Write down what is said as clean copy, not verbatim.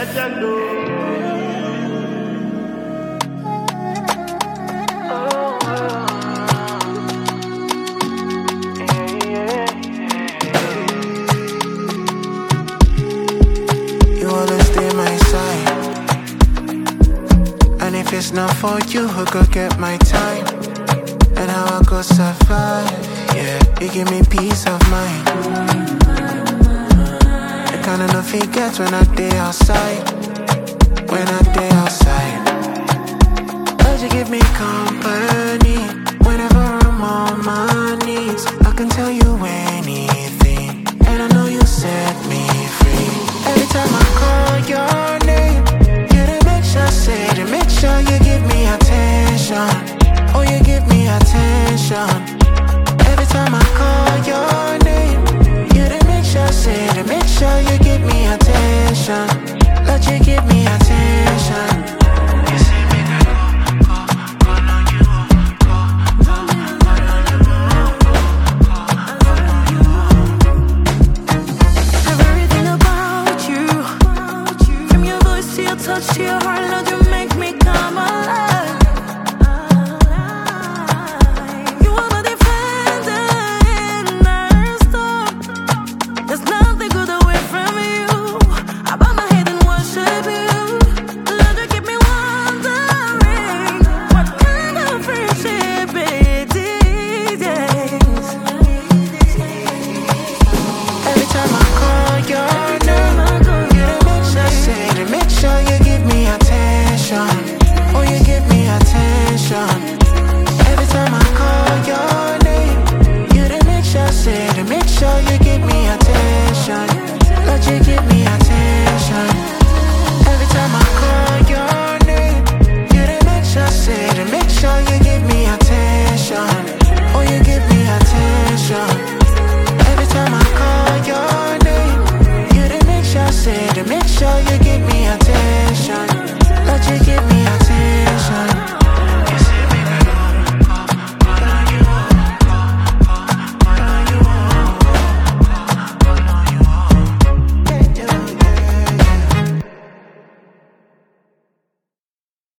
legend, You always stay my side. And if it's not for you, who could get my time? And how I could survive, yeah. You give me peace of mind. The kind of love you get when I day outside. When I day outside. Cause you give me company. Whenever I'm on my knees, I can tell you anything. And I know you set me free. Every time I call your name, you to make sure, say to make sure you give me attention. Oh, you give me attention. Every time I call your name, you to make sure, say to make sure you give me attention. Let you give me attention. You say make I call on you, Everything about you, from your voice to your touch to your heart, Lord, you make me come alive. You are my defender in our storm. There's nothing good away from you. I bow my head and worship you. Lord, you keep me wondering what kind of friendship it is. every time I call your name, you to make sure, say to make sure you give me attention. Oh, you give me attention. Every time I call your name, you to make sure, say to make sure you give me attention. Let you give me attention. Every time I call your name, you to make sure, say to make sure you give me attention. Oh, you give me attention. Every time I call your name, you to make sure, say to make sure you give me attention. Let you give me